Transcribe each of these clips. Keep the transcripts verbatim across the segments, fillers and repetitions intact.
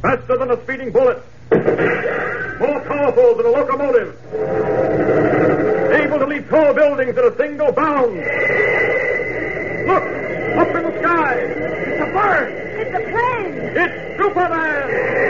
Faster than a speeding bullet. More powerful than a locomotive. Able to leap tall buildings in a single bound. Look! Up in the sky! It's a bird! It's a plane! It's Superman!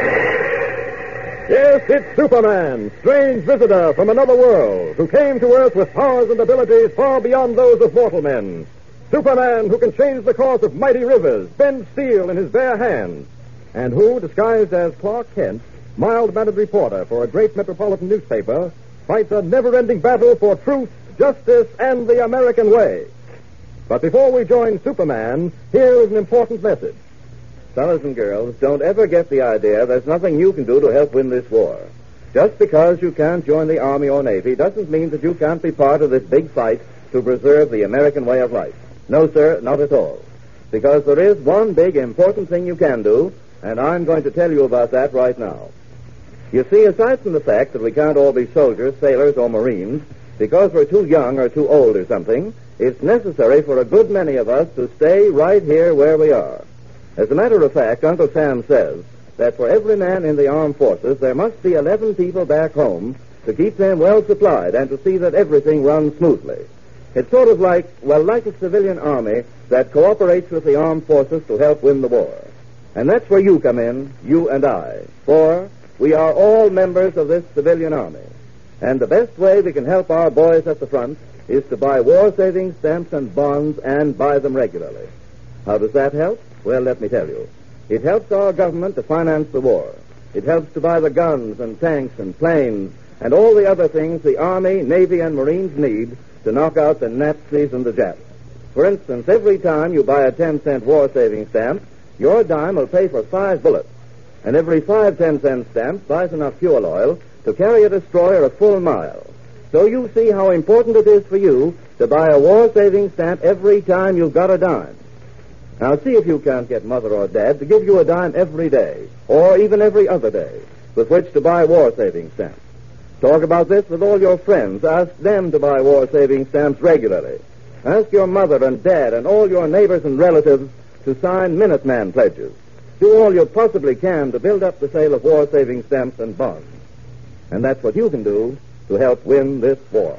Yes, it's Superman, strange visitor from another world, who came to Earth with powers and abilities far beyond those of mortal men. Superman who can change the course of mighty rivers, bend steel in his bare hands, and who, disguised as Clark Kent, mild-mannered reporter for a great metropolitan newspaper, fights a never-ending battle for truth, justice, and the American way. But before we join Superman, here is an important message. Fellas and girls, don't ever get the idea there's nothing you can do to help win this war. Just because you can't join the Army or Navy doesn't mean that you can't be part of this big fight to preserve the American way of life. No, sir, not at all. Because there is one big important thing you can do, and I'm going to tell you about that right now. You see, aside from the fact that we can't all be soldiers, sailors, or Marines, because we're too young or too old or something, it's necessary for a good many of us to stay right here where we are. As a matter of fact, Uncle Sam says that for every man in the armed forces, there must be eleven people back home to keep them well supplied and to see that everything runs smoothly. It's sort of like, well, like a civilian army that cooperates with the armed forces to help win the war. And that's where you come in, you and I. For we are all members of this civilian army. And the best way we can help our boys at the front is to buy war-saving stamps and bonds and buy them regularly. How does that help? Well, let me tell you. It helps our government to finance the war. It helps to buy the guns and tanks and planes and all the other things the Army, Navy, and Marines need to knock out the Nazis and the Japs. For instance, every time you buy a ten-cent war-saving stamp, your dime will pay for five bullets. And every five ten-cent stamps buys enough fuel oil to carry a destroyer a full mile. So you see how important it is for you to buy a war-saving stamp every time you've got a dime. Now, see if you can't get Mother or Dad to give you a dime every day, or even every other day, with which to buy war-saving stamps. Talk about this with all your friends. Ask them to buy war-saving stamps regularly. Ask your mother and dad and all your neighbors and relatives to sign Minuteman pledges. Do all you possibly can to build up the sale of war-saving stamps and bonds. And that's what you can do to help win this war.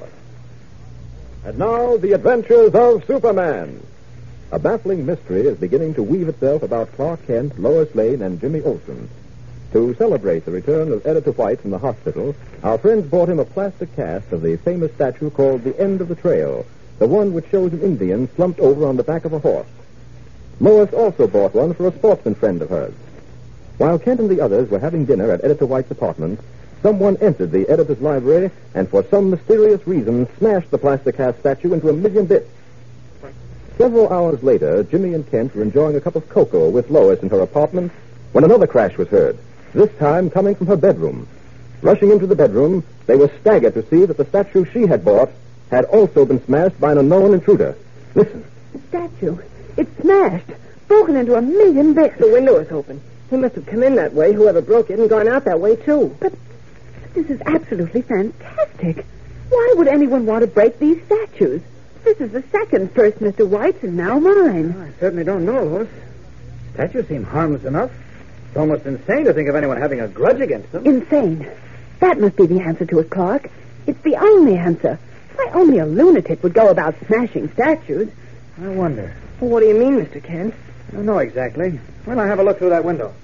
And now, the adventures of Superman. A baffling mystery is beginning to weave itself about Clark Kent, Lois Lane, and Jimmy Olsen. To celebrate the return of Editor White from the hospital, our friends bought him a plastic cast of the famous statue called the End of the Trail, the one which shows an Indian slumped over on the back of a horse. Lois also bought one for a sportsman friend of hers. While Kent and the others were having dinner at Editor White's apartment, someone entered the editor's library and for some mysterious reason smashed the plastic cast statue into a million bits. Several hours later, Jimmy and Kent were enjoying a cup of cocoa with Lois in her apartment when another crash was heard, this time coming from her bedroom. Rushing into the bedroom, they were staggered to see that the statue she had bought had also been smashed by an unknown intruder. Listen. The statue. It's smashed. Broken into a million bits. The window is open. He must have come in that way, whoever broke it, and gone out that way, too. But this is absolutely fantastic. Why would anyone want to break these statues? This is the second first Mister White's and now mine. Oh, I certainly don't know, Lois. Statues seem harmless enough. It's almost insane to think of anyone having a grudge against them. Insane. That must be the answer to it, Clark. It's the only answer. Why, only a lunatic would go about smashing statues. I wonder. Well, what do you mean, Mister Kent? I don't know exactly. Well, I'll have a look through that window.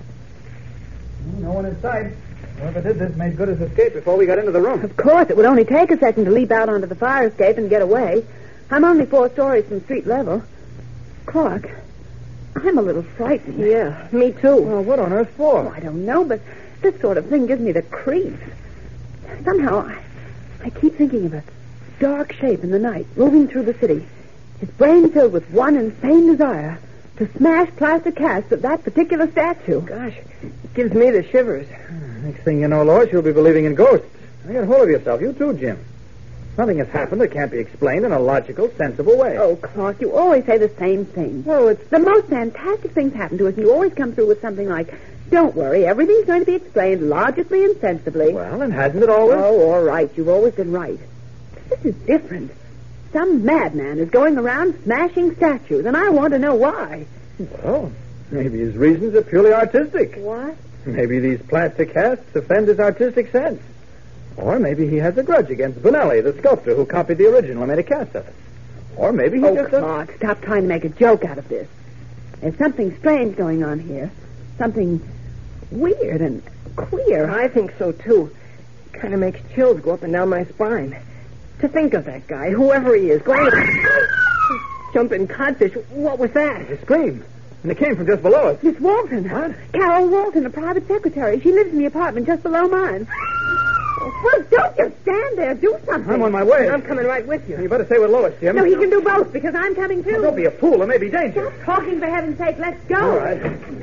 No one in sight. Whoever did this made good his escape before we got into the room. Of course, it would only take a second to leap out onto the fire escape and get away. I'm only four stories from street level. Clark, I'm a little frightened. Yeah, me too. Well, what on earth for? Oh, I don't know, but this sort of thing gives me the creeps. Somehow, I, I keep thinking of a dark shape in the night moving through the city, his brain filled with one insane desire to smash plaster casts of that particular statue. Gosh, it gives me the shivers. Next thing you know, Lois, you'll be believing in ghosts. Now get hold of yourself. You too, Jim. Nothing has happened that can't be explained in a logical, sensible way. Oh, Clark, you always say the same thing. Oh, it's the most fantastic things happen to us, and you always come through with something like, don't worry, everything's going to be explained logically and sensibly. Well, and hasn't it always? Oh, all right. You've always been right. This is different. Some madman is going around smashing statues, and I want to know why. Well, maybe his reasons are purely artistic. What? Maybe these plastic casts offend his artistic sense. Or maybe he has a grudge against Bonelli, the sculptor who copied the original and made a cast of it. Or maybe he Oh, just... Clark, stop trying to make a joke out of this. There's something strange going on here. Something weird and queer. I think so, too. Kind of makes chills go up and down my spine. To think of that guy, whoever he is, going to jump in codfish. What was that? A scream. And it came from just below us. Miss Walton. What? Carol Walton, a private secretary. She lives in the apartment just below mine. Well, don't just stand there. Do something. I'm on my way. I'm coming right with you. You better stay with Lois, Jim. No, he can do both because I'm coming too. Oh, don't be a fool. There may be danger. Stop talking, for heaven's sake. Let's go. All right.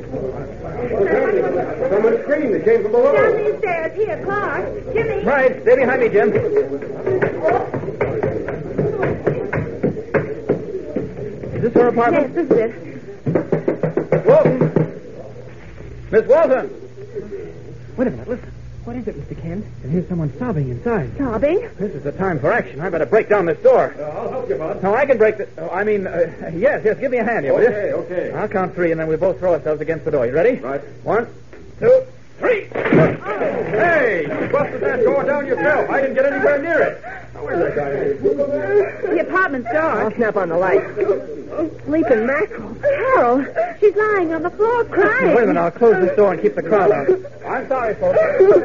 Someone screamed. It came from below. Down these stairs. Here, Clark. Jimmy. Right. Stay behind me, Jim. Is this her apartment? Yes, this is it. Walton. Miss Walton. Wait a minute, listen. What is it, Mister Kent? I hear someone sobbing inside. Sobbing? This is the time for action. I better break down this door. Uh, I'll help you, Bud. No, I can break the... Oh, I mean, uh, yes, yes, give me a hand here, will you? Okay, okay. I'll count three, and then we both throw ourselves against the door. You ready? Right. One, two, three. Hey, you busted that door down yourself. I didn't get anywhere near it. Now, where's that guy? The apartment's I'll dark. snap on the light. Sleeping mackerel. Carol, she's lying on the floor crying. Wait a minute, I'll close this door and keep the crowd out. I'm sorry, folks.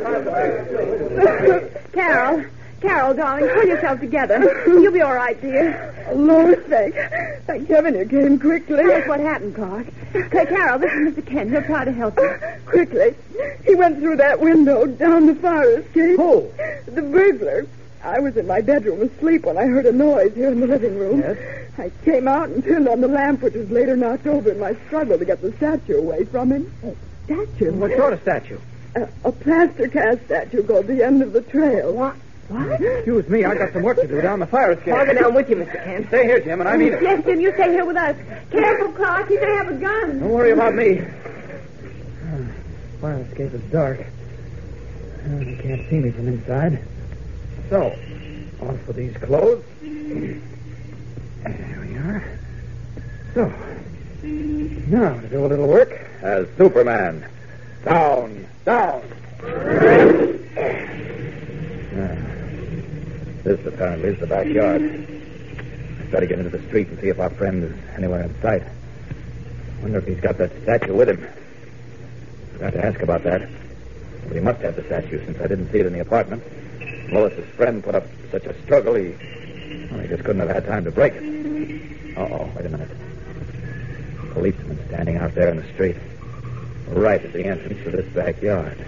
Carol, Carol, darling, pull yourself together. You'll be all right, dear. Lord, thank, thank heaven you came quickly. That's what happened, Clark. Okay, Carol, this is Mister Kent. He'll try to help you. Quickly. He went through that window down the fire escape. Who? The burglar. I was in my bedroom asleep when I heard a noise here in the living room. Yes? I came out and turned on the lamp, which was later knocked over in my struggle to get the statue away from him. A statue? What sort of statue? A, a plaster cast statue called the End of the Trail. What? What? Excuse me, I got some work to do down the fire escape. I'll go down with you, Mister Kent. Stay here, Jim, and I mean it. Yes, Jim, you stay here with us. Careful, Clark. He may have a gun. Don't worry about me. Uh, fire escape is dark. Uh, you can't see me from inside. So, on for these clothes. There we are. So, now to do a little work as Superman. Down, down. Uh, this apparently is the backyard. I'd better get into the street and see if our friend is anywhere in sight. Wonder if he's got that statue with him. Forgot to ask about that. But he must have the statue since I didn't see it in the apartment. Lois's friend put up such a struggle, he, well, he just couldn't have had time to break it. Uh-oh, wait a minute. Policeman standing out there in the street, right at the entrance to this backyard.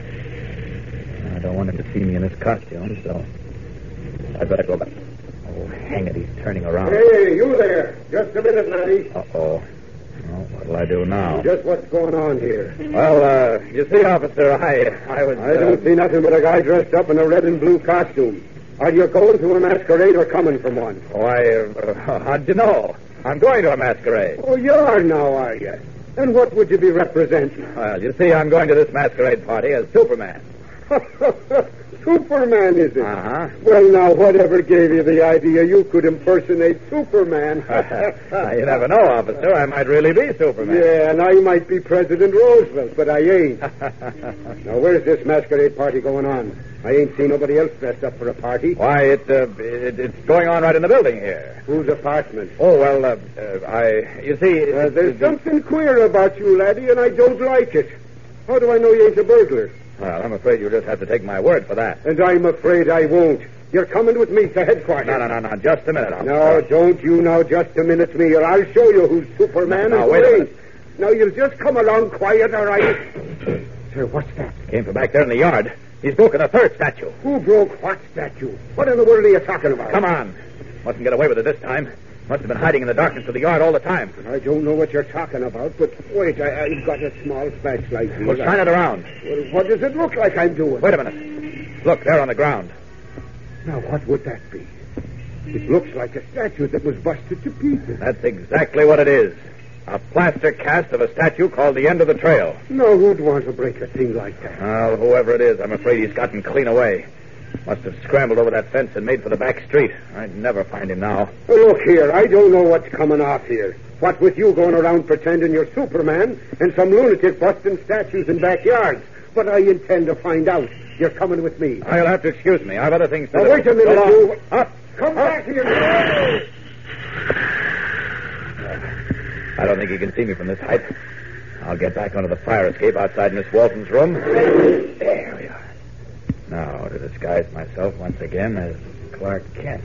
I don't want him to see me in this costume, so I'd better go back. Oh, hang it, he's turning around. Hey, you there. Just a minute, Natty. Uh-oh. Well, what'll I do now? Just what's going on here? Well, uh, you see, officer, I, I was... I don't see nothing but a guy dressed up in a red and blue costume. Are you going to a masquerade or coming from one? Why, uh, how'd you know? I'm going to a masquerade. Oh, you are now, are you? And what would you be representing? Well, you see, I'm going to this masquerade party as Superman. Superman, is it? Uh-huh. Well, now, whatever gave you the idea you could impersonate Superman? Now, you never know, officer. I might really be Superman. Yeah, and I might be President Roosevelt, but I ain't. Now, where's this masquerade party going on? I ain't seen nobody else dressed up for a party. Why, it, uh, it, it's going on right in the building here. Whose apartment? Oh, well, uh, uh, I... You see... Uh, there's uh, something queer about you, laddie, and I don't like it. How do I know you ain't a burglar? Well, I'm afraid you'll just have to take my word for that. And I'm afraid I won't. You're coming with me to headquarters. No, no, no, no. Just a minute, officer. No, don't you now just a minute me, or I'll show you who's Superman No, no, and wait a who minute. ain't. Now, you'll just come along quiet, all right? Sir, what's that? Came from back there in the yard. He's broken a third statue. Who broke what statue? What in the world are you talking about? Come on. Mustn't get away with it this time. Must have been hiding in the darkness of the yard all the time. I don't know what you're talking about, but wait, I, I've got a small flashlight here. Well, shine it around. Well, what does it look like I'm doing? Wait a minute. Look, there on the ground. Now, what would that be? It looks like a statue that was busted to pieces. That's exactly what it is. A plaster cast of a statue called the End of the Trail. No, who'd want to break a thing like that? Well, whoever it is, I'm afraid he's gotten clean away. Must have scrambled over that fence and made for the back street. I'd never find him now. Well, look here, I don't know what's coming off here. What with you going around pretending you're Superman and some lunatic busting statues in backyards. but I intend to find out. You're coming with me. I'll have to excuse me. I've other things to Now, do. wait a minute, So long. you. Up. Come Up. back to your... I don't think you can see me from this height. I'll get back onto the fire escape outside Miss Walton's room. There we are. Now, to disguise myself once again as Clark Kent.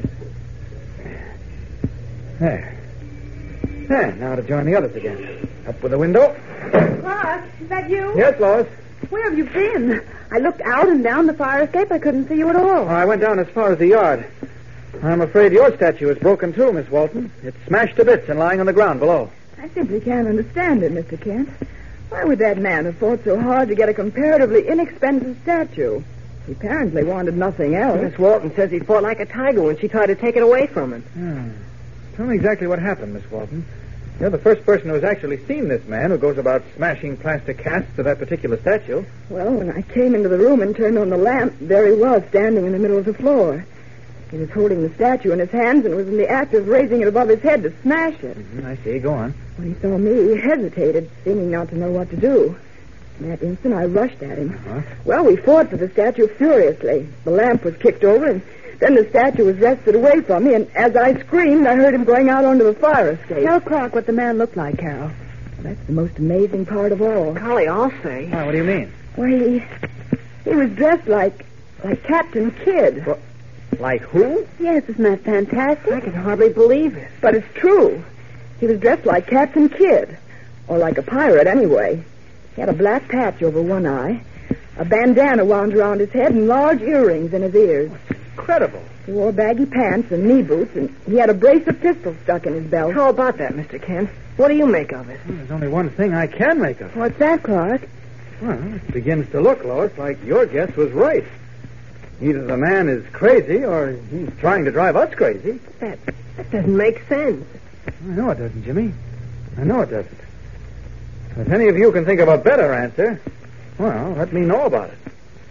There. There, now to join the others again. Up with the window. Clark, is that you? Yes, Lois. Where have you been? I looked out and down the fire escape. I couldn't see you at all. Oh, I went down as far as the yard. I'm afraid your statue is broken, too, Miss Walton. It's smashed to bits and lying on the ground below. I simply can't understand it, Mister Kent. Why would that man have fought so hard to get a comparatively inexpensive statue? He apparently wanted nothing else. Miss Walton says he fought like a tiger when she tried to take it away from him. Hmm. Tell me exactly what happened, Miss Walton. You're the first person who has actually seen this man who goes about smashing plaster casts of that particular statue. Well, when I came into the room and turned on the lamp, there he was, standing in the middle of the floor. He was holding the statue in his hands and was in the act of raising it above his head to smash it. Mm-hmm, I see. Go on. When he saw me, he hesitated, seeming not to know what to do. In that instant, I rushed at him. Uh-huh. Well, we fought for the statue furiously. The lamp was kicked over, and then the statue was wrested away from me, and as I screamed, I heard him going out onto the fire escape. Tell Clark what the man looked like, Carol. That's the most amazing part of all. Golly, I'll say. Oh, what do you mean? Well, he, he was dressed like, like Captain Kidd. What? Like who? Yes, isn't that fantastic? I can hardly believe it. But it's true. He was dressed like Captain Kidd. Or like a pirate, anyway. He had a black patch over one eye, a bandana wound around his head, and large earrings in his ears. Incredible. He wore baggy pants and knee boots, and he had a brace of pistols stuck in his belt. How about that, Mister Kent? What do you make of it? Well, there's only one thing I can make of it. What's that, Clark? Well, it begins to look, Lois, like your guess was right. Either the man is crazy or he's trying to drive us crazy. That, that doesn't make sense. I know it doesn't, Jimmy. I know it doesn't. If any of you can think of a better answer, well, let me know about it.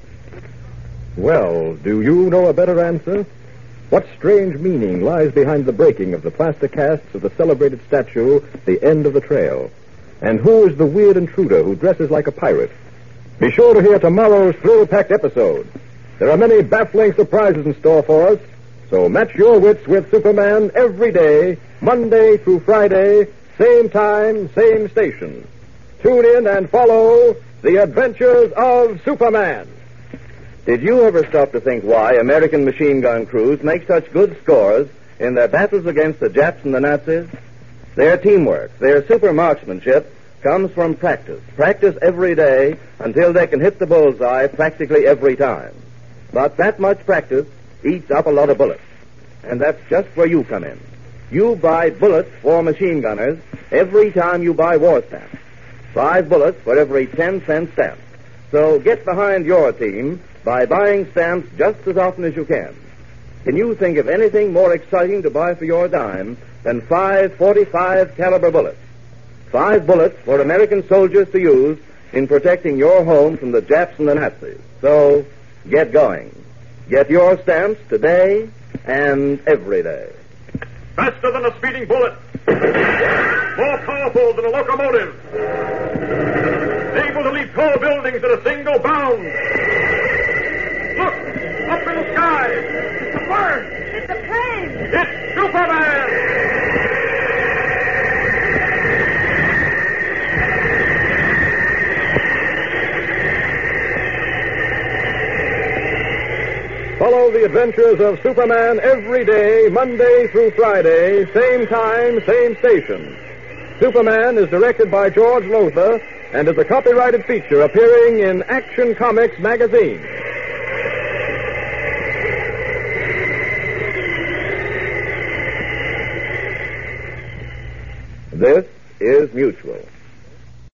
Well, do you know a better answer? What strange meaning lies behind the breaking of the plaster casts of the celebrated statue, The End of the Trail? And who is the weird intruder who dresses like a pirate? Be sure to hear tomorrow's thrill-packed episode. There are many baffling surprises in store for us, so match your wits with Superman every day, Monday through Friday, same time, same station. Tune in and follow The Adventures of Superman. Did you ever stop to think why American machine gun crews make such good scores in their battles against the Japs and the Nazis? Their teamwork, their super marksmanship comes from practice. Practice every day until they can hit the bullseye practically every time. But that much practice eats up a lot of bullets. And that's just where you come in. You buy bullets for machine gunners every time you buy war stamps. Five bullets for every ten cent stamp. So get behind your team by buying stamps just as often as you can. Can you think of anything more exciting to buy for your dime than five forty-five caliber bullets? Five bullets for American soldiers to use in protecting your home from the Japs and the Nazis. So get going. Get your stamps today and every day. Faster than a speeding bullet. More powerful than a locomotive. Able to leap tall buildings at a single bound. Look! Up in the sky! It's a bird! It's a plane! It's Superman! Follow the adventures of Superman every day, Monday through Friday, same time, same station. Superman is directed by George Lothar and is a copyrighted feature appearing in Action Comics magazine. This is Mutual.